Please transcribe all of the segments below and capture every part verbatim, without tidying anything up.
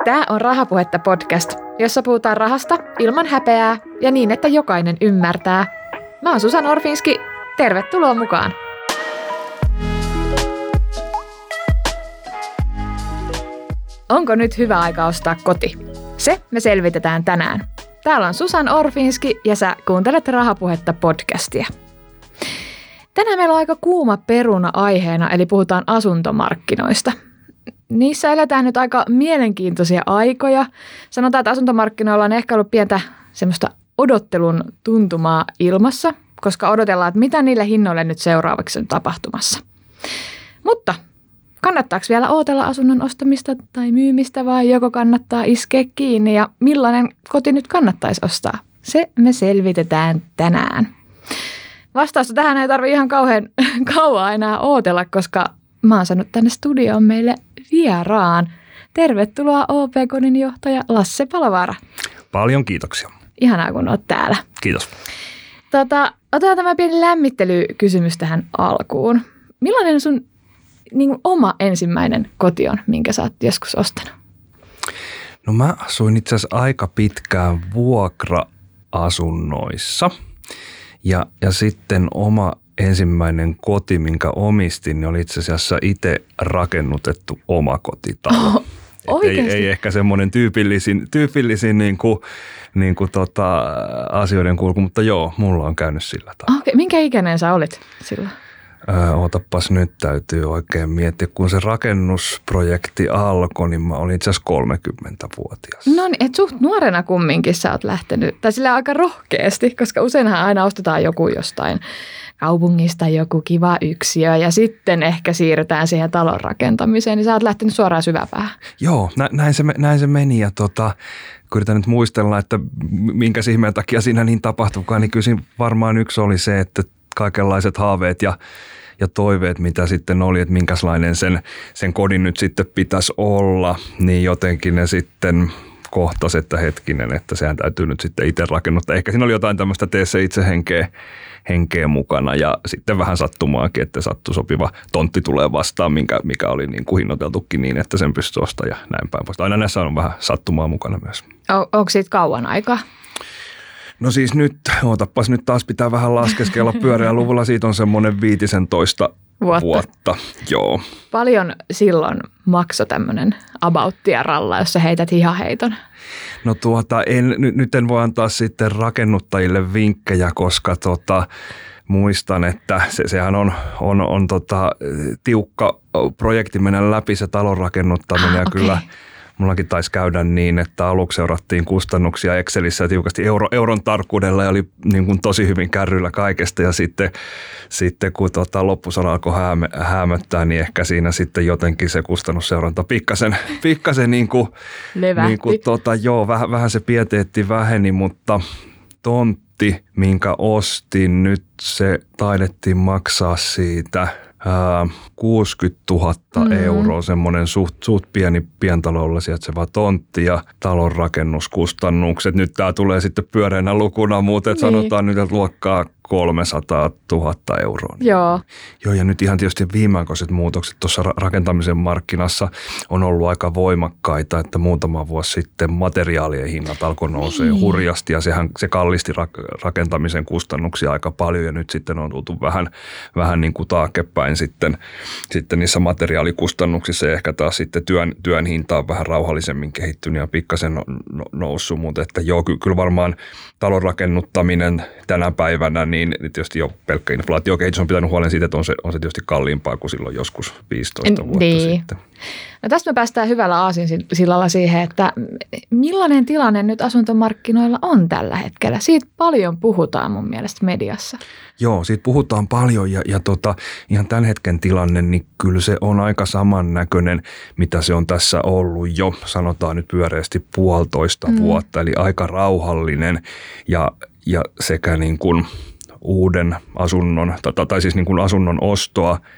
Tämä on Rahapuhetta podcast, jossa puhutaan rahasta ilman häpeää ja niin, että jokainen ymmärtää. Mä oon Susan Orfinski. Tervetuloa mukaan! Onko nyt hyvä aika ostaa koti? Se me selvitetään tänään. Täällä on Susan Orfinski ja sä kuuntelet Rahapuhetta podcastia. Tänään meillä on aika kuuma peruna aiheena, eli puhutaan asuntomarkkinoista. Niissä eletään nyt aika mielenkiintoisia aikoja. Sanotaan, että asuntomarkkinoilla on ehkä ollut pientä semmoista odottelun tuntumaa ilmassa, koska odotellaan, että mitä niille hinnoille nyt seuraavaksi on tapahtumassa. Mutta kannattaako vielä ootella asunnon ostamista tai myymistä vai joko kannattaa iskeä kiinni ja millainen koti nyt kannattaisi ostaa? Se me selvitetään tänään. Vastausta tähän ei tarvitse ihan kauhean kauan enää ootella, koska mä oon saanut tänne studioon meille vieraan. Tervetuloa O P-kodin johtaja Lasse Palovaara. Paljon kiitoksia. Ihanaa, kun oot täällä. Kiitos. Tota, otetaan tämä pieni lämmittelykysymys tähän alkuun. Millainen sun niin kuin oma ensimmäinen koti on, minkä sä oot joskus ostanut? No mä asuin itse asiassa aika pitkään vuokra-asunnoissa ja, ja sitten oma ensimmäinen koti, minkä omistin, niin oli itse asiassa itse rakennutettu omakotitalo. Oh, ei, ei ehkä semmoinen tyypillisin, tyypillisin niin kuin, niin kuin tota, asioiden kulku, mutta joo, mulla on käynyt sillä tavalla. Okay. Minkä ikäinen sä olit silloin? Öö, otapas nyt täytyy oikein miettiä. Kun se rakennusprojekti alkoi, niin mä olin itse asiassa kolmekymmentävuotias. No niin, et suht nuorena kumminkin sä oot lähtenyt, tai sillä aika rohkeasti, koska useinhan aina ostetaan joku jostain kaupungista, joku kiva yksiö ja sitten ehkä siirrytään siihen talon rakentamiseen, niin sä oot lähtenyt suoraan syväpäähän. Joo, nä- näin, se, näin se meni ja tota, kun yritän nyt muistella, että minkä ihmeen takia siinä niin tapahtuikaan, niin kyllä siinä varmaan yksi oli se, että kaikenlaiset haaveet ja ja toiveet, mitä sitten oli, että minkälainen sen, sen kodin nyt sitten pitäisi olla, niin jotenkin ne sitten kohtasi, että hetkinen, että sehän täytyy nyt sitten itse rakennuttaa. Ehkä siinä oli jotain tämmöistä tee se itse henkeä, henkeä mukana ja sitten vähän sattumaakin, että sattui sopiva tontti tulee vastaan, minkä, mikä oli niin kuin hinnoiteltukin niin, että sen pystyi ostamaan ja näin päin pois. Aina näissä on vähän sattumaa mukana myös. O- onko siitä kauan aikaa? No siis nyt, ootapas nyt taas pitää vähän laskeskella pyöreä luvulla, siitä on semmoinen viitisentoista vuotta. vuotta. Joo. Paljon silloin maksoi tämmöinen about-ralla, jos sä heität hihaheiton? No tuota, en, nyt en voi antaa sitten rakennuttajille vinkkejä, koska tota, muistan, että se, sehän on, on, on tota, tiukka projekti mennä läpi se talon rakennuttaminen ah, ja okay. Kyllä mullakin taisi käydä niin, että aluksi seurattiin kustannuksia Excelissä tiukasti euro, euron tarkkuudella ja oli niin kuin tosi hyvin kärryillä kaikesta ja sitten, sitten kun tota loppusana alkoi häämö, häämöttää, niin ehkä siinä sitten jotenkin se kustannusseuranta pikkasen, pikkasen niin kuin, niin kuin tota, joo, vähän, vähän se pieteetti väheni, mutta tontti, minkä ostin, nyt se taidettiin maksaa siitä kuusikymmentätuhatta mm-hmm. euroa, semmoinen suht, suht pieni pientalolla sijaitseva tontti ja talon rakennuskustannukset. Nyt tämä tulee sitten pyöreänä lukuna, mutta niin. Sanotaan nyt, että luokkaa kolmesataatuhatta euroa. Joo. Joo, ja nyt ihan tietysti viimeaikaiset muutokset tuossa rakentamisen markkinassa on ollut aika voimakkaita, että muutama vuosi sitten materiaalien hinnat alkoi nousee niin. hurjasti ja sehän, se kallisti rakentamisen kustannuksia aika paljon ja nyt sitten on tultu vähän, vähän niin kuin taaksepäin sitten, sitten niissä materiaalikustannuksissa ja ehkä taas sitten työn, työn hinta on vähän rauhallisemmin kehittynyt ja pikkasen no, no, noussut, mutta että joo, kyllä varmaan talon rakennuttaminen tänä päivänä niin tietysti jo pelkkä inflaatiokehitys on pitänyt huolen siitä, että on se, on se tietysti kalliimpaa kuin silloin joskus viisitoista vuotta niin. sitten. No tästä me päästään hyvällä aasinsillalla siihen, että millainen tilanne nyt asuntomarkkinoilla on tällä hetkellä? Siitä paljon puhutaan mun mielestä mediassa. Joo, siitä puhutaan paljon ja, ja tota, ihan tämän hetken tilanne, niin kyllä se on aika samannäköinen, mitä se on tässä ollut jo, sanotaan nyt pyöreästi puolitoista mm. vuotta, eli aika rauhallinen ja, ja sekä niin kuin uuden asunnon, tai, tai siis niin kuin asunnon ostoa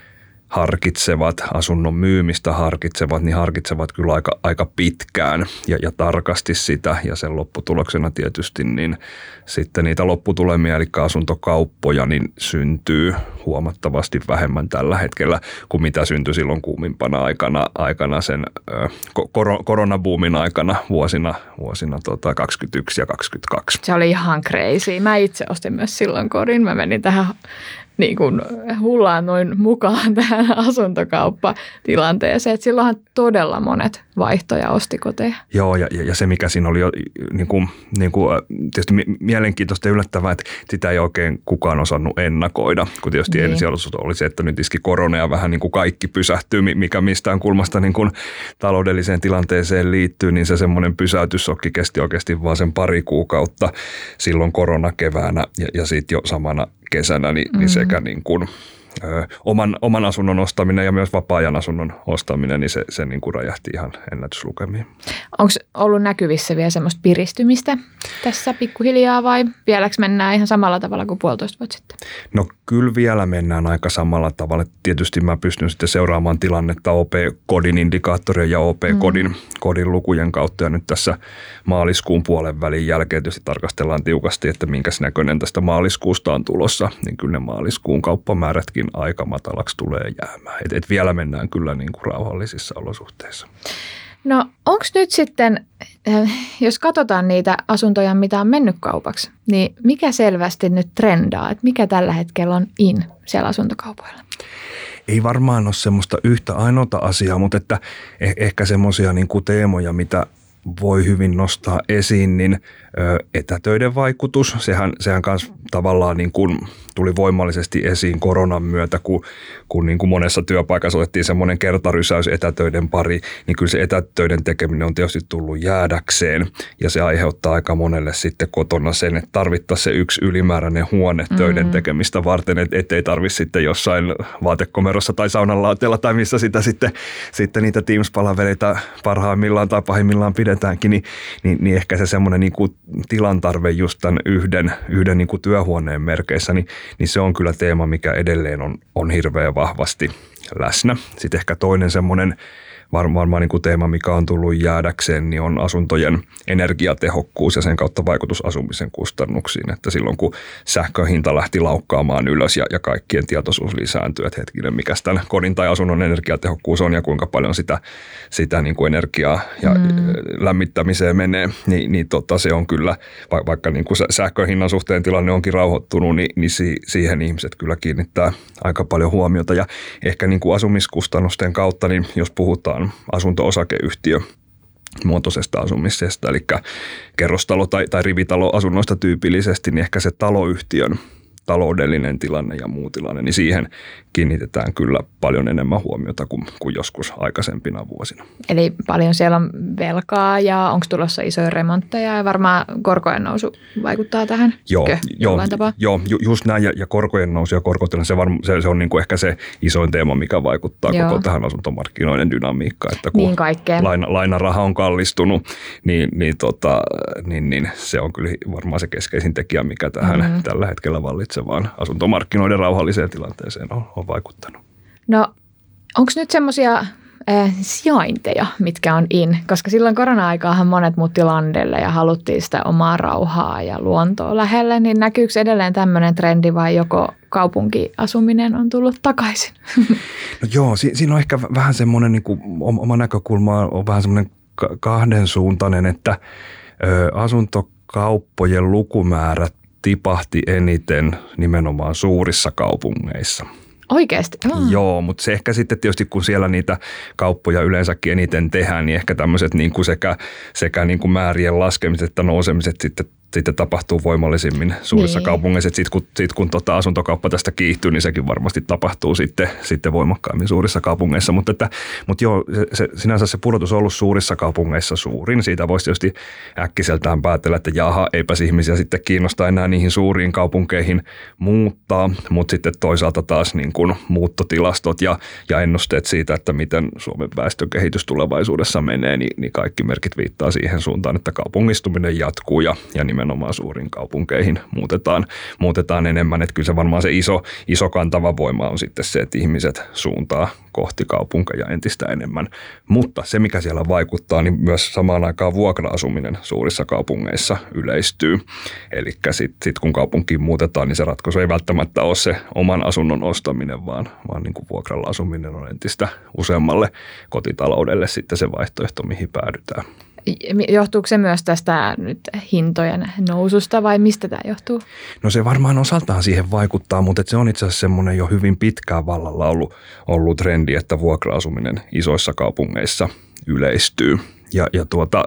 harkitsevat, asunnon myymistä harkitsevat, niin harkitsevat kyllä aika, aika pitkään ja, ja tarkasti sitä. Ja sen lopputuloksena tietysti niin sitten niitä lopputulemia, eli asuntokauppoja, niin syntyy huomattavasti vähemmän tällä hetkellä kuin mitä syntyi silloin kuumimpana aikana, aikana sen ö, kor- koronabuumin aikana vuosina, vuosina tota kaksikymmentäyksi ja kaksikymmentäkaksi. Se oli ihan crazy. Mä itse ostin myös silloin kodin. Mä menin tähän niin kuin hullaan noin mukaan tähän asuntokauppatilanteeseen. Et silloinhan todella monet vaihtoja osti koteja. Joo, ja, ja se mikä siinä oli jo niin kuin, niin kuin, tietysti mielenkiintoista ja yllättävää, että sitä ei oikein kukaan osannut ennakoida. Kun tietysti niin. Ensialussa oli se, että nyt iski korona ja vähän niin kuin kaikki pysähtyy, mikä mistään kulmasta niin kuin taloudelliseen tilanteeseen liittyy, niin se semmoinen pysäytyssokki kesti oikeasti vaan sen pari kuukautta silloin koronakeväänä ja, ja sitten jo samana kesänä, niin, mm-hmm. niin sekä niin kuin, ö, oman, oman asunnon ostaminen ja myös vapaa-ajan asunnon ostaminen, niin se, se niin kuin räjähti ihan ennätyslukemiin. Onko ollut näkyvissä vielä semmoista piristymistä tässä pikkuhiljaa vai vieläkö mennään ihan samalla tavalla kuin puolitoista vuotta sitten? No kyllä vielä mennään aika samalla tavalla. Tietysti mä pystyn sitten seuraamaan tilannetta O P-kodin indikaattorien ja O P-kodin mm. kodin lukujen kautta ja nyt tässä maaliskuun puolen välin jälkeen tietysti tarkastellaan tiukasti, että minkäs näköinen tästä maaliskuusta on tulossa, niin kyllä ne maaliskuun kauppamäärätkin aika matalaksi tulee jäämään. Et, et vielä mennään kyllä niin kuin rauhallisissa olosuhteissa. No onko nyt sitten, jos katsotaan niitä asuntoja, mitä on mennyt kaupaksi, niin mikä selvästi nyt trendaa, että mikä tällä hetkellä on in siellä asuntokaupoilla? Ei varmaan ole semmoista yhtä ainoata asiaa, mutta että ehkä semmoisia niin kuin teemoja, mitä voi hyvin nostaa esiin, niin etätöiden vaikutus, sehän, sehän kanssa tavallaan niin kuin tuli voimallisesti esiin koronan myötä, kun, kun niin kuin monessa työpaikassa otettiin semmoinen kertarysäys etätöiden pari, niin kyllä se etätöiden tekeminen on tietysti tullut jäädäkseen ja se aiheuttaa aika monelle sitten kotona sen, että tarvittaisiin se yksi ylimääräinen huone töiden mm-hmm. tekemistä varten, että et ei tarvitse sitten jossain vaatekomerossa tai saunan lauteella tai missä sitä sitten, sitten niitä Teams-palaveleita parhaimmillaan tai pahimmillaan pidetäänkin, niin, niin, niin ehkä se semmoinen niin kuin tilan tarve just tämän yhden, yhden niin kuin työhuoneen merkeissä, niin, niin se on kyllä teema, mikä edelleen on, on hirveän vahvasti läsnä. Sitten ehkä toinen semmoinen varmaan niin kuin teema, mikä on tullut jäädäkseen, niin on asuntojen energiatehokkuus ja sen kautta vaikutus asumisen kustannuksiin. Että silloin kun sähkön hinta lähti laukkaamaan ylös ja, ja kaikkien tietoisuus lisääntyi, että hetkinen, mikä tämän kodin tai asunnon energiatehokkuus on ja kuinka paljon sitä, sitä niin kuin energiaa ja mm. lämmittämiseen menee, niin, niin tota, se on kyllä, vaikka niin kuin sähkön hinnan suhteen tilanne onkin rauhoittunut, niin, niin si, siihen ihmiset kyllä kiinnittää aika paljon huomiota. Ja ehkä niin kuin asumiskustannusten kautta, niin jos puhutaan asunto-osakeyhtiö muotoisesta asumisesta, eli kerrostalo- tai, tai rivitaloasunnoista tyypillisesti, niin ehkä se taloyhtiön taloudellinen tilanne ja muu tilanne, niin siihen kiinnitetään kyllä paljon enemmän huomiota kuin, kuin joskus aikaisempina vuosina. Eli paljon siellä on velkaa ja onko tulossa isoja remontteja ja varmaan korkojen nousu vaikuttaa tähän? Joo, joo, joo ju, just näin ja, ja korkojen nousu ja korkotilanne, se, se, se on niin kuin ehkä se isoin teema, mikä vaikuttaa joo. koko tähän asuntomarkkinoiden dynamiikkaan. Että kun niin laina, lainaraha on kallistunut, niin, niin, tota, niin, niin se on kyllä varmaan se keskeisin tekijä, mikä tähän mm-hmm. tällä hetkellä vallitsee, vaan asuntomarkkinoiden rauhalliseen tilanteeseen on, on vaikuttanut. No onko nyt semmoisia äh, sijainteja, mitkä on in? Koska silloin korona-aikaahan monet muutti landelle ja haluttiin sitä omaa rauhaa ja luontoa lähelle, niin näkyykö edelleen tämmöinen trendi vai joko kaupunkiasuminen on tullut takaisin? No joo, si- siinä on ehkä vähän semmoinen, niin kuin, oma näkökulma on vähän semmoinen kahdensuuntainen, että ö, asuntokauppojen lukumäärät tipahti eniten nimenomaan suurissa kaupungeissa. Oikeasti? Oh. Joo, mutta se ehkä sitten tietysti, kun siellä niitä kauppoja yleensäkin eniten tehdään, niin ehkä tämmöiset niin kuin sekä, sekä niin kuin määrien laskemiset että nousemiset sitten sitten tapahtuu voimallisimmin suurissa niin. kaupungeissa. Sitten kun, sit kun tota asuntokauppa tästä kiihtyy, niin sekin varmasti tapahtuu sitten, sitten voimakkaammin suurissa kaupungeissa. Mutta, että, mutta joo, se, se, sinänsä se pudotus on ollut suurissa kaupungeissa suurin. Siitä voisi tietysti äkkiseltään päätellä, että jaha, eipäs ihmisiä sitten kiinnostaa enää niihin suuriin kaupunkeihin muuttaa. Mutta sitten toisaalta taas niin kuin muuttotilastot ja, ja ennusteet siitä, että miten Suomen väestökehitys tulevaisuudessa menee, niin, niin kaikki merkit viittaa siihen suuntaan, että kaupungistuminen jatkuu ja, ja nimenomaan suuriin kaupunkeihin muutetaan, muutetaan enemmän. Että kyllä se varmaan se iso, iso kantava voima on sitten se, että ihmiset suuntaa kohti kaupunkeja entistä enemmän. Mutta se, mikä siellä vaikuttaa, niin myös samaan aikaan vuokra-asuminen suurissa kaupungeissa yleistyy. Eli sitten sit kun kaupunkiin muutetaan, niin se ratkaisu ei välttämättä ole se oman asunnon ostaminen, vaan, vaan niin kuin vuokralla asuminen on entistä useammalle kotitaloudelle sitten se vaihtoehto, mihin päädytään. Johtuuko se myös tästä nyt hintojen noususta vai mistä tämä johtuu? No se varmaan osaltaan siihen vaikuttaa, mutta se on itse asiassa semmoinen jo hyvin pitkään vallalla ollut, ollut trendi, että vuokra-asuminen isoissa kaupungeissa yleistyy. Ja, ja tuota,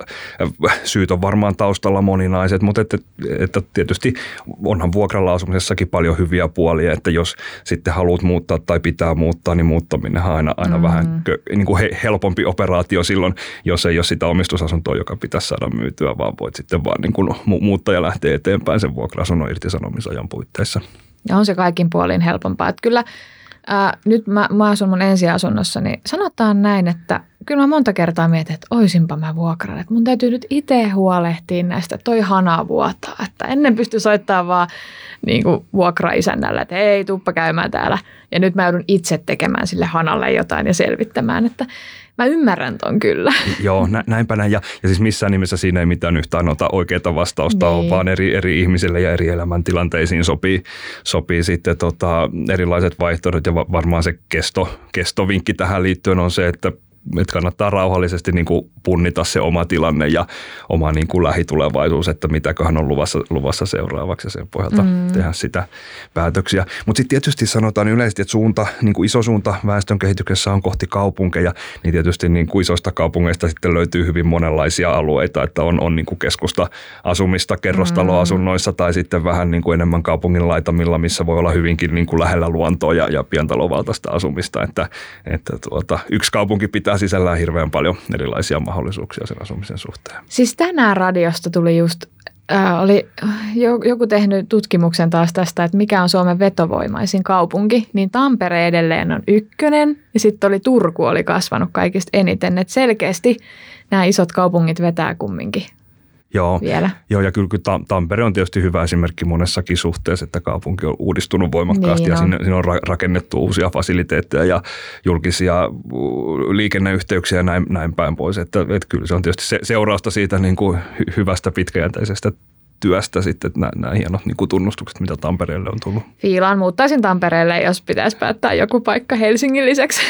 syyt on varmaan taustalla moninaiset, mutta että, että tietysti onhan vuokralla asumisessakin paljon hyviä puolia, että jos sitten haluat muuttaa tai pitää muuttaa, niin muuttaminen on aina, aina mm. vähän niin kuin helpompi operaatio silloin, jos ei ole sitä omistusasuntoa, joka pitäisi saada myytyä, vaan voit sitten vaan niin kuin muuttaja lähtee eteenpäin sen vuokra-asunnon irtisanomisajan puitteissa. Ja on se kaikin puolin helpompaa. Että kyllä ää, nyt mä, mä asun mun ensiasunnossa, niin sanotaan näin, että kyllä mä monta kertaa mietin, että oisinpa mä vuokran, että mun täytyy nyt itse huolehtia näistä, toi hana vuotaa, että ennen pysty soittamaan vaan niin kuin vuokraisännällä, että hei, tuppa käymään täällä. Ja nyt mä joudun itse tekemään sille hanalle jotain ja selvittämään, että mä ymmärrän ton kyllä. Joo, nä, näinpä näin. Ja, ja siis missään nimessä siinä ei mitään yhtään ota oikeaa vastausta niin. ole, vaan eri, eri ihmisille ja eri elämäntilanteisiin sopii, sopii sitten tota, erilaiset vaihtoehdot. Ja varmaan se kesto, kestovinkki tähän liittyen on se, että että kannattaa rauhallisesti niin kuin punnita se oma tilanne ja oma niin kuin lähitulevaisuus, että mitäköhän on luvassa, luvassa seuraavaksi ja sen pohjalta mm. tehdä sitä päätöksiä. Mutta sitten tietysti sanotaan yleisesti, että suunta, niin kuin iso suunta väestön kehityksessä on kohti kaupunkeja, niin tietysti niin kuin isoista kaupungeista sitten löytyy hyvin monenlaisia alueita, että on, on niin kuin keskusta asumista kerrostaloasunnoissa mm. tai sitten vähän niin kuin enemmän kaupungin laitamilla, missä voi olla hyvinkin niin kuin lähellä luontoa ja, ja pientalovaltaista asumista, että, että tuota, yksi kaupunki pitää sisällään hirveän paljon erilaisia mahdollisuuksia sen asumisen suhteen. Siis tänään radiosta tuli just, äh, oli joku tehnyt tutkimuksen taas tästä, että mikä on Suomen vetovoimaisin kaupunki, niin Tampere edelleen on ykkönen ja sitten oli Turku oli kasvanut kaikista eniten, että selkeästi nämä isot kaupungit vetää kumminkin. Joo, vielä. Joo, ja kyllä, kyllä Tampere on tietysti hyvä esimerkki monessakin suhteessa, että kaupunki on uudistunut voimakkaasti niin ja sinne, sinne on rakennettu uusia fasiliteetteja ja julkisia liikenneyhteyksiä ja näin, näin päin pois. Että, että kyllä se on tietysti se, seurausta siitä niin kuin hyvästä pitkäjänteisestä työstä sitten nämä, nämä hienot niin kuin tunnustukset, mitä Tampereelle on tullut. Fiilaan muuttaisin Tampereelle, jos pitäisi päättää joku paikka Helsingin lisäksi.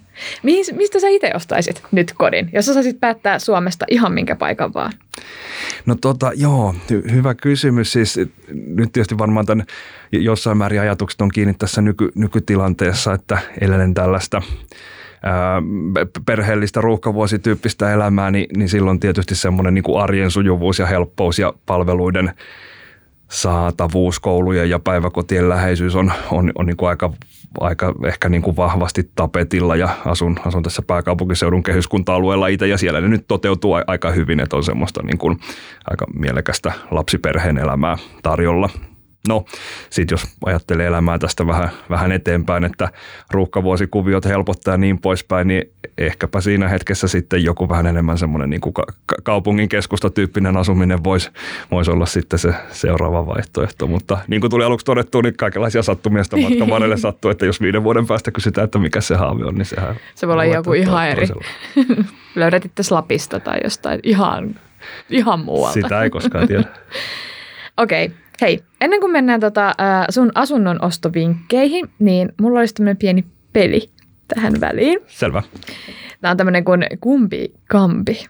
Mistä sä itse ostaisit nyt kodin, jos sä saisit päättää Suomesta ihan minkä paikan vaan? No tota, joo, hy- hyvä kysymys. Siis nyt tietysti varmaan tämän jossain määrin ajatukset on kiinni tässä nyky- nykytilanteessa, että elelen tällaista ää, perheellistä ruuhkavuosityyppistä elämää, niin, niin silloin tietysti semmoinen niin kuin arjen sujuvuus ja helppous ja palveluiden saatavuus, koulujen ja päiväkotien läheisyys on, on, on niin kuin aika, aika ehkä niin kuin vahvasti tapetilla ja asun, asun tässä pääkaupunkiseudun kehyskunta-alueella itse ja siellä ne nyt toteutuu aika hyvin, että on semmoista niin kuin aika mielekästä lapsiperheen elämää tarjolla. No, sitten jos ajattelee elämää tästä vähän, vähän eteenpäin, että ruuhkavuosikuviot helpottaa ja niin poispäin, niin ehkäpä siinä hetkessä sitten joku vähän enemmän semmoinen niin kuin ka- kaupungin keskustatyyppinen asuminen voisi vois olla sitten se seuraava vaihtoehto. Mutta niin kuin tuli aluksi todettua, niin kaikenlaisia sattumia sitä matkan varrelle sattuu, että jos viiden vuoden päästä kysytään, että mikä se haave on, niin sehän se voi olla joku ihan eri. Löydät itse Lapista tai jostain ihan, ihan muualta. Sitä ei koskaan tiedä. Okei. Okay. Hei, ennen kuin mennään tota, sun asunnon ostovinkkeihin, niin mulla olisi tämmöinen pieni peli tähän väliin. Selvä. Tämä on tämmöinen kuin kumpi kampi.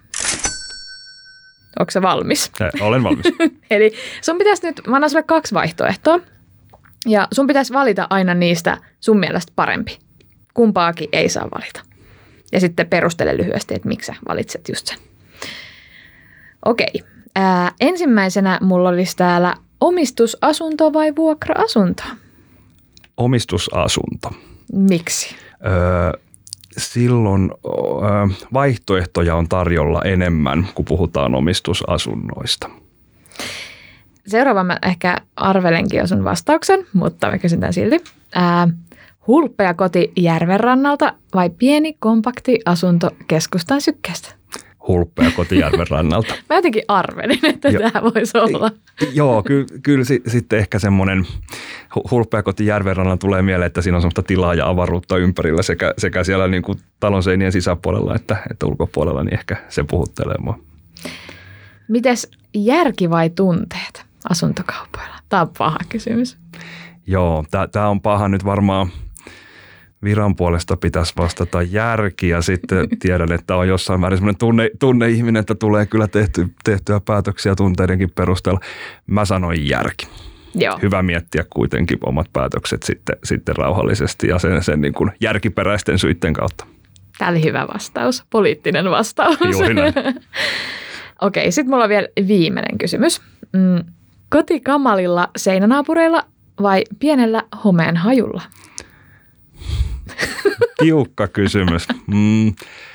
Onko se valmis? Eh, olen valmis. Eli sun pitäisi nyt, mä annan sulle kaksi vaihtoehtoa. Ja sun pitäisi valita aina niistä sun mielestä parempi. Kumpaakin ei saa valita. Ja sitten perustele lyhyesti, että miksi sä valitset just sen. Okei. Ää, ensimmäisenä mulla olisi täällä omistusasunto vai vuokra-asunto? Omistusasunto. Miksi? Öö, silloin öö, vaihtoehtoja on tarjolla enemmän, kun puhutaan omistusasunnoista. Seuraava mä ehkä arvelenkin jo sun vastauksen, mutta mä kysytään silti. Ää, hulppea koti järven rannalta vai pieni kompakti asunto keskustan sykkeestä? hulppea Kotijärven rannalta. Mä jotenkin arvelin, että jo, tämä voisi olla. Joo, ky, kyllä si, sitten ehkä semmoinen hulppea Kotijärven rannalla tulee mieleen, että siinä on semmoista tilaa ja avaruutta ympärillä sekä, sekä siellä niin kuin talon seinien sisäpuolella että, että ulkopuolella, niin ehkä se puhuttelee mua. Mites järki vai tunteet asuntokaupoilla? Tämä on paha kysymys. Joo, tämä on paha nyt varmaan. Viran puolesta pitäisi vastata järki ja sitten tiedän, että on jossain määrin semmoinen tunne, tunneihminen, että tulee kyllä tehty, tehtyä päätöksiä tunteidenkin perusteella. Mä sanoin järki. Joo. Hyvä miettiä kuitenkin omat päätökset sitten, sitten rauhallisesti ja sen, sen niin kuin järkiperäisten syitten kautta. Tämä oli hyvä vastaus, poliittinen vastaus. Juuri näin. Okei, sitten mulla on vielä viimeinen kysymys. Mm, kotikamalilla seinänaapureilla vai pienellä homeen hajulla? Tiukka kysymys. Mm.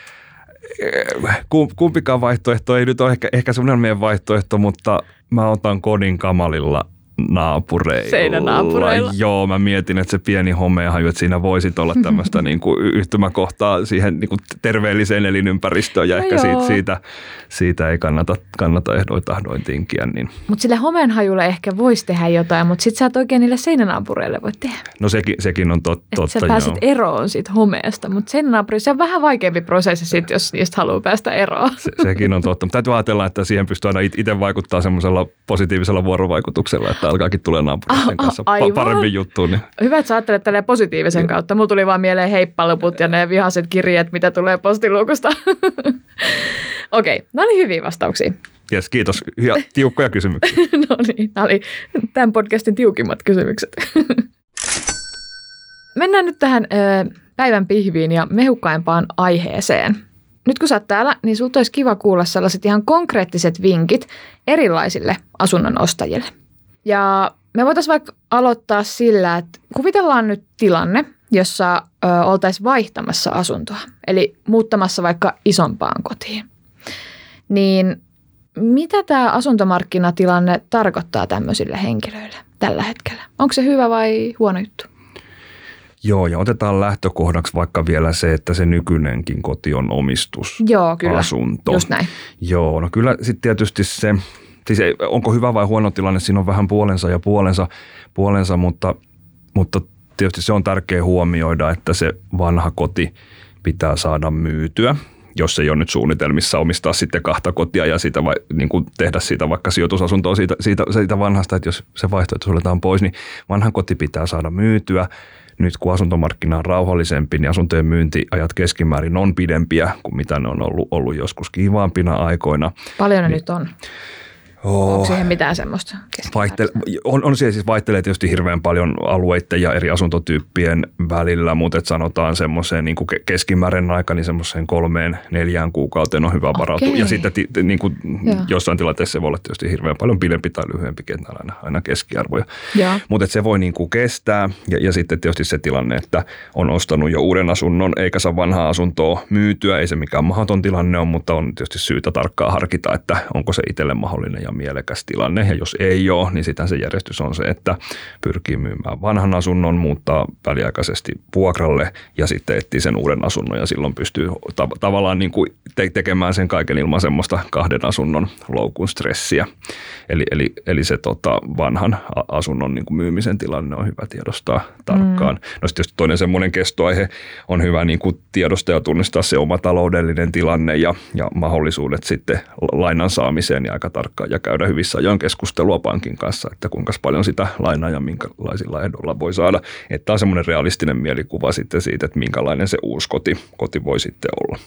Kumpikaan vaihtoehto ei nyt ole ehkä, ehkä semmoinen meidän vaihtoehto, mutta mä otan kodin kamalilla naapureilla. Seinänaapureilla. Joo, mä mietin, että se pieni homeenhaju, että siinä voisit olla tämmöistä niin kuin yhtymäkohtaa siihen niin kuin terveelliseen elinympäristöön ja no ehkä siitä, siitä, siitä ei kannata, kannata ehdoin tahdoin tinkiä. Niin. Mutta sille homeenhajulle ehkä voisi tehdä jotain, mutta sitten sä et oikein niille seinänaapureille voi tehdä. No sekin, sekin on tot, totta. Että sä pääset joo. eroon siitä homeesta, mutta seinänaapuri, se on vähän vaikeampi prosessi sit, jos niistä haluaa päästä eroon. Se, sekin on totta, mutta täytyy ajatella, että siihen pystyy aina itse vaikuttaa semmoisella positiivisella vuorovaikutuksella, että alkaakin tulee naapuristen ah, kanssa ah, paremmin juttuun. Niin. Hyvä, että sä ajattelet tälleen positiivisen ja. kautta. Mulla tuli vaan mieleen heippaluput ja ne vihaset kirjeet, mitä tulee postiluukusta. Okei, okay, nämä oli hyviä vastauksia. Jes, kiitos. Ja tiukkoja kysymyksiä. No niin, nämä oli tämän podcastin tiukimmat kysymykset. Mennään nyt tähän ö, päivän pihviin ja mehukkaimpaan aiheeseen. Nyt kun sä oot täällä, niin sulta olisi kiva kuulla sellaiset ihan konkreettiset vinkit erilaisille asunnon ostajille. Ja me voitaisiin vaikka aloittaa sillä, että kuvitellaan nyt tilanne, jossa ö, oltaisiin vaihtamassa asuntoa, eli muuttamassa vaikka isompaan kotiin. Niin mitä tämä asuntomarkkinatilanne tarkoittaa tämmöisille henkilöille tällä hetkellä? Onko se hyvä vai huono juttu? Joo, ja otetaan lähtökohdaksi vaikka vielä se, että se nykyinenkin koti on omistusasunto. Joo, kyllä. Just näin. Joo, no kyllä sitten tietysti se, siis ei, onko hyvä vai huono tilanne, siinä on vähän puolensa ja puolensa, puolensa mutta, mutta tietysti se on tärkeää huomioida, että se vanha koti pitää saada myytyä, jos ei ole nyt suunnitelmissa omistaa sitten kahta kotia ja siitä vai, niin kuin tehdä siitä vaikka sijoitusasuntoa siitä, siitä, siitä vanhasta, että jos se vaihtoehto suljetaan pois, niin vanha koti pitää saada myytyä. Nyt kun asuntomarkkina on rauhallisempi, niin asuntojen myyntiajat keskimäärin on pidempiä kuin mitä ne on ollut, ollut joskus kivaampina aikoina. Paljon ne niin, nyt on. Oh, Onko siihen mitään semmoista vaihtele, on, on siellä siis vaihtelee tietysti hirveän paljon alueiden ja eri asuntotyyppien välillä, mutta et sanotaan semmoiseen niin kuin keskimäärin aika, niin semmoiseen kolmeen, neljään kuukauteen on hyvä varautua. Okay. Ja sitten niin kuin jossain tilanteessa se voi olla tietysti hirveän paljon pidempi tai lyhyempi, aina, aina keskiarvoja. Mutta se voi niin kuin kestää ja, ja sitten tietysti se tilanne, että on ostanut jo uuden asunnon eikä saa vanhaa asuntoa myytyä. Ei se mikään mahdoton tilanne on, mutta on tietysti syytä tarkkaan harkita, että onko se itselle mahdollinen ja mielekäs tilanne. Ja jos ei ole, niin sitten se järjestys on se, että pyrkii myymään vanhan asunnon, muuttaa väliaikaisesti vuokralle ja sitten etsii sen uuden asunnon ja silloin pystyy tav- tavallaan niin kuin te- tekemään sen kaiken ilman semmoista kahden asunnon loukun stressiä. Eli, eli, eli se tota, vanhan asunnon niin kuin myymisen tilanne on hyvä tiedostaa tarkkaan. Mm. No sitten toinen semmoinen kestoaihe on hyvä niin kuin tiedostaa ja tunnistaa se oma taloudellinen tilanne ja, ja mahdollisuudet sitten lainan saamiseen ja aika tarkkaan ja käydä hyvissä ajoin keskustelua pankin kanssa, että kuinka paljon sitä lainaa ja minkälaisilla ehdoilla voi saada. Että on semmoinen realistinen mielikuva sitten siitä, että minkälainen se uusi koti, koti voi sitten olla.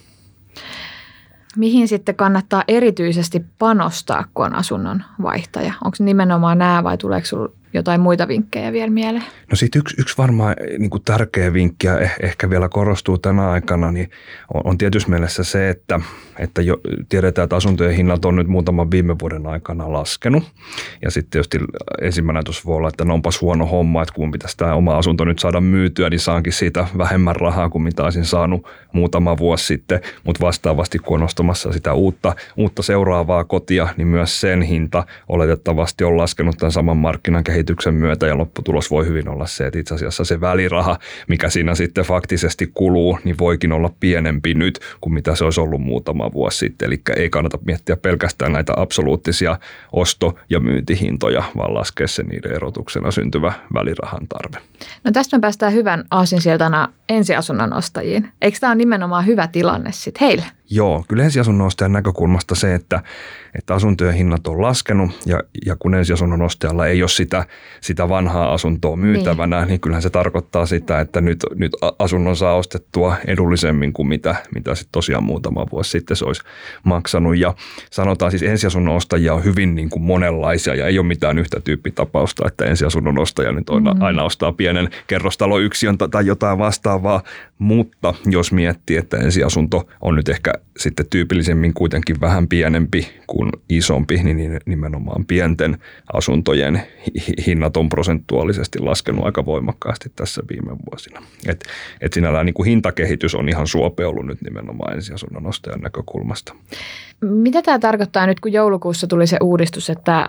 Mihin sitten kannattaa erityisesti panostaa, kun on asunnon vaihtaja? Onko nimenomaan nämä vai tuleeko sinulla jotain muita vinkkejä vielä mieleen? No sitten yksi, yksi varmaan niin kuin tärkeä vinkki ja ehkä vielä korostuu tänä aikana, niin on, on tietysti mielessä se, että, että jo tiedetään, että asuntojen hinnat on nyt muutaman viime vuoden aikana laskenut. Ja sitten tietysti ensimmäinen ajatus voi olla, että no onpas huono homma, että kun pitäisi tämä oma asunto nyt saada myytyä, niin saankin siitä vähemmän rahaa kuin mitä olisin saanut muutama vuosi sitten. Mutta vastaavasti, kun on ostamassa sitä uutta, uutta seuraavaa kotia, niin myös sen hinta oletettavasti on laskenut tämän saman markkinan kehityksen kehityksen myötä ja lopputulos voi hyvin olla se, että itse asiassa se väliraha, mikä siinä sitten faktisesti kuluu, niin voikin olla pienempi nyt kuin mitä se olisi ollut muutama vuosi sitten. Eli ei kannata miettiä pelkästään näitä absoluuttisia osto- ja myyntihintoja, vaan laskea se niiden erotuksena syntyvä välirahan tarve. No tästä me päästään hyvän aasinsiltana ensiasunnon ostajiin. Eikö tämä ole nimenomaan hyvä tilanne sitten heille? Joo, kyllä ensiasunnon ostajan näkökulmasta se, että, että asuntojen hinnat on laskenut ja, ja kun ensiasunnon ostajalla ei ole sitä, sitä vanhaa asuntoa myytävänä, niin. niin kyllähän se tarkoittaa sitä, että nyt, nyt asunnon saa ostettua edullisemmin kuin mitä, mitä sitten tosiaan muutama vuosi sitten se olisi maksanut. Ja sanotaan siis ensiasunnon ostajia on hyvin niin kuin monenlaisia ja ei ole mitään yhtä tyyppitapausta, että ensiasunnon ostaja nyt aina, mm-hmm. aina ostaa pienen kerrostaloyksiön tai jotain vastaavaa, mutta jos miettii, että ensiasunto on nyt ehkä sitten tyypillisemmin kuitenkin vähän pienempi kuin isompi, niin nimenomaan pienten asuntojen hinnat on prosentuaalisesti laskenut aika voimakkaasti tässä viime vuosina. Et, et sinällään niin kuin hintakehitys on ihan suopea ollut nyt nimenomaan ensiasunnon ostajan näkökulmasta. Mitä tämä tarkoittaa nyt, kun joulukuussa tuli se uudistus, että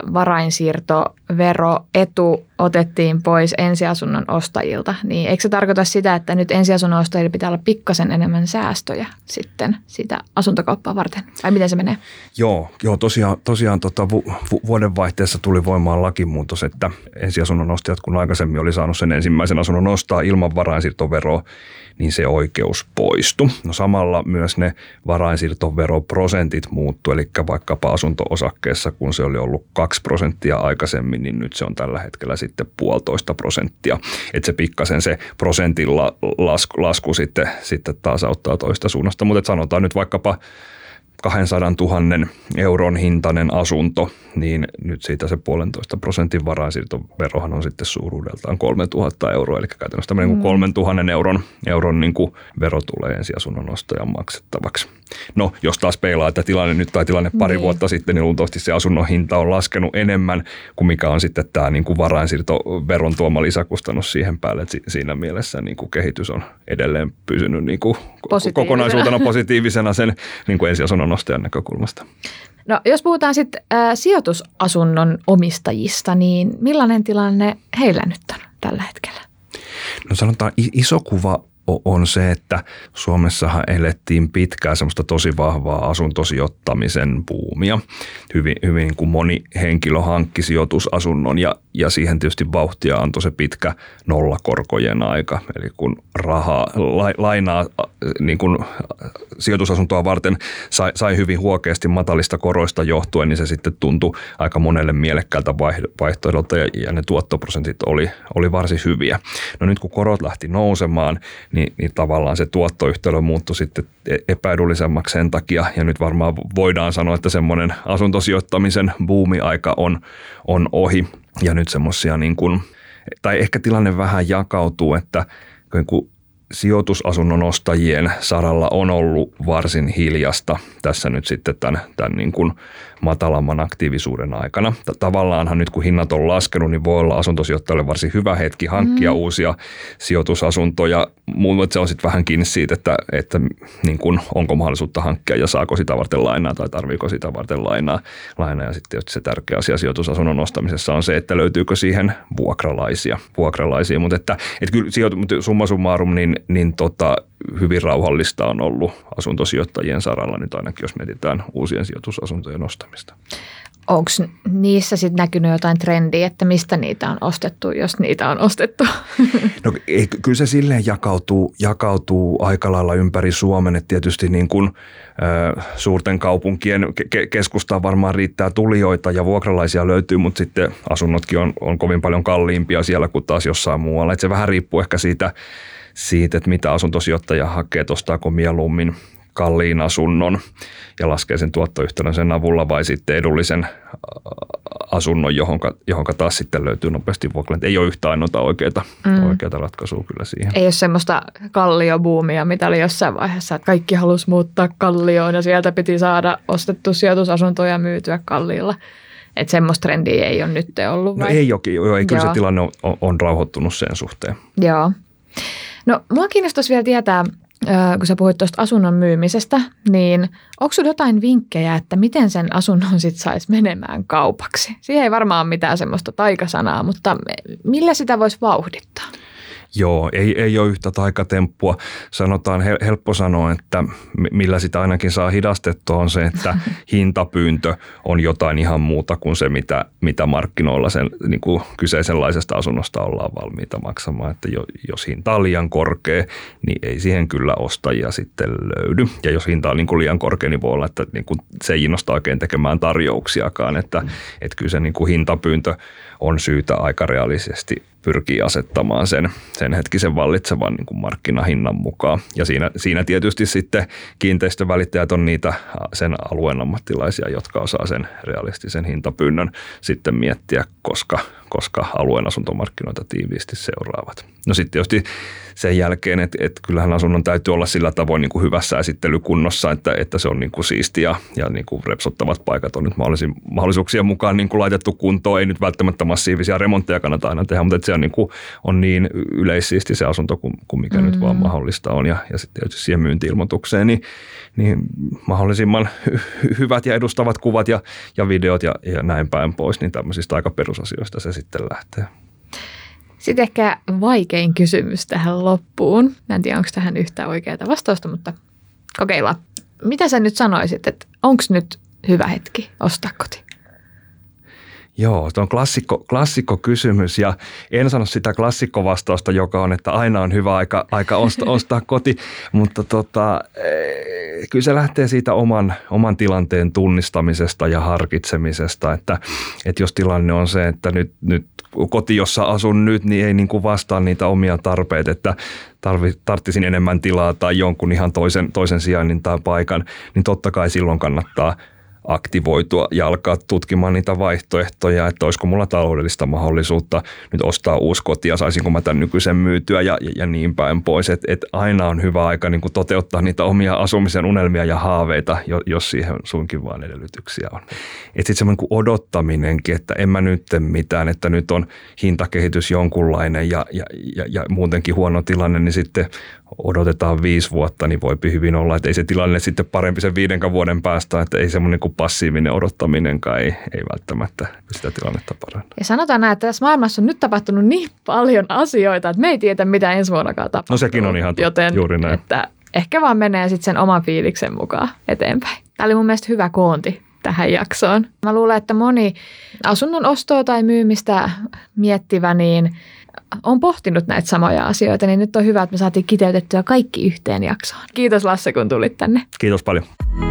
varainsiirtoveroetu otettiin pois ensiasunnon ostajilta, niin eikö se tarkoita sitä, että nyt ensiasunnon ostajilla pitää olla pikkasen enemmän säästöjä sitten sitä asuntokauppaa varten? Vai miten se menee? Joo, joo tosiaan, tosiaan tota, vu, vu, vuodenvaihteessa tuli voimaan lakimuutos, että ensiasunnon ostajat, kun aikaisemmin oli saanut sen ensimmäisen asunnon ostaa ilman varainsiirtoveroa, niin se oikeus poistui. No samalla myös ne varainsiirtoveroprosentit muuttu, eli vaikkapa asunto-osakkeessa, kun se oli ollut kaksi prosenttia aikaisemmin, niin nyt se on tällä hetkellä sitten puolitoista prosenttia. Että se pikkasen se prosentin lasku, lasku sitten, sitten taas auttaa toista suunnasta, mutta sanotaan nyt vaikkapa kaksisataatuhatta euron hintainen asunto, niin nyt siitä se puolentoista prosentin varainsiirtoverohan on sitten suuruudeltaan kolmetuhatta euroa, eli käytännössä tämmöinen mm. kolmentuhannen euron, euron niin kuin vero tulee ensiasunnon ostajan maksettavaksi. No, jos taas peilaa, että tilanne nyt tai tilanne pari niin. vuotta sitten, niin luultavasti se asunnon hinta on laskenut enemmän kuin mikä on sitten tämä niin kuin varainsiirtoveron tuoma lisäkustannus siihen päälle, että siinä mielessä niin kuin kehitys on edelleen pysynyt niin kuin kokonaisuutena positiivisena sen niin kuin ensiasunnon ostajan näkökulmasta. No, jos puhutaan sitten äh, sijoitusasunnon omistajista, niin millainen tilanne heillä nyt on tällä hetkellä? No sanotaan iso kuva on se, että Suomessahan elettiin pitkään semmoista tosi vahvaa asuntosijoittamisen buumia. Hyvin, hyvin niin kuin moni henkilö hankki sijoitusasunnon ja, ja siihen tietysti vauhtia antoi se pitkä nollakorkojen aika. Eli kun rahaa, la, lainaa niin kuin sijoitusasuntoa varten sai, sai hyvin huokeasti matalista koroista johtuen, niin se sitten tuntui aika monelle mielekkäältä vaihtoehdolta ja, ja ne tuottoprosentit oli, oli varsin hyviä. No nyt kun korot lähti nousemaan, Niin, niin tavallaan se tuottoyhtälö muuttui sitten epäedullisemmaksi sen takia. Ja nyt varmaan voidaan sanoa, että semmoinen asuntosijoittamisen buumiaika on, on ohi. Ja nyt semmoisia niin kuin, tai ehkä tilanne vähän jakautuu, että kun sijoitusasunnon ostajien saralla on ollut varsin hiljasta tässä nyt sitten tämän, tämän niin kuin matalamman aktiivisuuden aikana. Tavallaanhan nyt kun hinnat on laskenut, niin voi olla asuntosijoittajalle varsin hyvä hetki hankkia mm. uusia sijoitusasuntoja. Mutta se on sitten vähän kiinni siitä, että, että niin kuin onko mahdollisuutta hankkia ja saako sitä varten lainaa tai tarviiko sitä varten lainaa. lainaa. Ja sitten tietysti se tärkeä asia sijoitusasunnon ostamisessa on se, että löytyykö siihen vuokralaisia. vuokralaisia. Mutta että, että kyllä sijoitu, summa summarum, niin, niin tota, hyvin rauhallista on ollut asuntosijoittajien saralla nyt ainakin, jos mietitään uusien sijoitusasuntojen ostamista. Onko niissä sitten näkynyt jotain trendiä, että mistä niitä on ostettu, jos niitä on ostettu? No ei, kyllä se silleen jakautuu, jakautuu aika lailla ympäri Suomen, että tietysti niin kuin, äh, suurten kaupunkien ke- keskustaan varmaan riittää tulijoita ja vuokralaisia löytyy, mutta sitten asunnotkin on, on kovin paljon kalliimpia siellä kuin taas jossain muualla. Et se vähän riippuu ehkä siitä, siitä, että mitä asuntosijoittaja hakee, että ostaako mieluummin kalliin asunnon ja laskee sen tuottoyhtälön sen avulla vai sitten edullisen asunnon, johonka, johonka taas sitten löytyy nopeasti vuokralle. Ei ole yhtä ainoata oikeaa, mm. oikeata ratkaisua kyllä siihen. Ei ole semmoista kalliobuumia, mitä oli jossain vaiheessa, että kaikki halusi muuttaa kallioon ja sieltä piti saada ostettu sijoitusasuntoja ja myytyä kalliilla. Että semmoista trendiä ei ole nyt ollut vai? No ei jokin, joo, ei kyllä Joo. se tilanne on, on rauhoittunut sen suhteen. Joo. No mua kiinnostaisi vielä tietää, kun sä puhuit tuosta asunnon myymisestä, niin onko sinulla jotain vinkkejä, että miten sen asunnon sitten saisi menemään kaupaksi? Siihen ei varmaan ole mitään semmoista taikasanaa, mutta millä sitä voisi vauhdittaa? Joo, ei, ei ole yhtä taikatemppua. Sanotaan, helppo sanoa, että millä sitä ainakin saa hidastettua on se, että hintapyyntö on jotain ihan muuta kuin se, mitä, mitä markkinoilla sen niin kuin kyseisenlaisesta asunnosta ollaan valmiita maksamaan. Että jos hinta on liian korkea, niin ei siihen kyllä ostajia sitten löydy. Ja jos hinta on niin kuin liian korkea, niin voi olla, että niin kuin se ei innosta oikein tekemään tarjouksiakaan. Että, että kyllä se niin kuin hintapyyntö on syytä aika realistisesti pyrkii asettamaan sen, sen hetkisen vallitsevan niin kuin markkinahinnan mukaan. Ja siinä, siinä tietysti sitten kiinteistövälittäjät on niitä sen alueen ammattilaisia, jotka osaa sen realistisen hintapyynnön sitten miettiä, koska, koska alueen asuntomarkkinoita tiiviisti seuraavat. No sitten tietysti sen jälkeen, että, että kyllähän asunnon täytyy olla sillä tavoin niin kuin hyvässä esittelykunnossa, että, että se on niin kuin siisti ja, ja niin kuin repsottavat paikat on nyt mahdollisuuksien mukaan niin kuin laitettu kuntoon. Ei nyt välttämättä massiivisia remontteja kannata aina tehdä, mutta se on niin, kuin, on niin yleissiisti se asunto kuin, kuin mikä mm-hmm. nyt vaan mahdollista on. Ja, ja sitten tietysti siihen myynti-ilmoitukseen niin, niin mahdollisimman hy- hyvät ja edustavat kuvat ja, ja videot ja, ja näin päin pois, niin tämmöisistä aika perusasioista se sitten lähtee. Sitten ehkä vaikein kysymys tähän loppuun. Mä en tiedä, onko tähän yhtä oikeaa vastausta, mutta kokeillaan. Mitä sä nyt sanoisit, että onko nyt hyvä hetki ostaa koti? Joo, se on klassikko, klassikko kysymys ja en sano sitä klassikkovastausta, joka on, että aina on hyvä aika, aika ostaa, ostaa koti, mutta tota, kyllä se lähtee siitä oman, oman tilanteen tunnistamisesta ja harkitsemisesta, että, että jos tilanne on se, että nyt, nyt koti, jossa asun nyt, niin ei niin kuin vastaa niitä omia tarpeita, että tarvitsisin enemmän tilaa tai jonkun ihan toisen, toisen sijainnin tai paikan, niin totta kai silloin kannattaa aktivoitua ja alkaa tutkimaan niitä vaihtoehtoja, että olisiko mulla taloudellista mahdollisuutta nyt ostaa uusi koti ja saisinko mä tämän nykyisen myytyä ja, ja, ja niin päin pois. Että et aina on hyvä aika niin kuin toteuttaa niitä omia asumisen unelmia ja haaveita, jos siihen suinkin vaan edellytyksiä on. Että sitten semmoinen kuin odottaminenkin, että en mä nyt tee mitään, että nyt on hintakehitys jonkunlainen ja, ja, ja, ja muutenkin huono tilanne, niin sitten odotetaan viisi vuotta, niin voipi hyvin olla, että ei se tilanne sitten parempi sen viidenkä vuoden päästä, että ei semmoinen kuin passiivinen odottaminenkaan ei, ei välttämättä sitä tilannetta paranna. Ja sanotaan näin, että tässä maailmassa on nyt tapahtunut niin paljon asioita, että me ei tiedä, mitä ensi vuonnakaan tapahtuu. No sekin on ihan joten, juuri näin. Että ehkä vaan menee sitten sen oman fiiliksen mukaan eteenpäin. Tämä oli mun mielestä hyvä koonti tähän jaksoon. Mä luulen, että moni asunnon ostoa tai myymistä miettivä, niin on pohtinut näitä samoja asioita, niin nyt on hyvä, että me saatiin kiteytettyä kaikki yhteen jaksoon. Kiitos Lasse, kun tulit tänne. Kiitos paljon.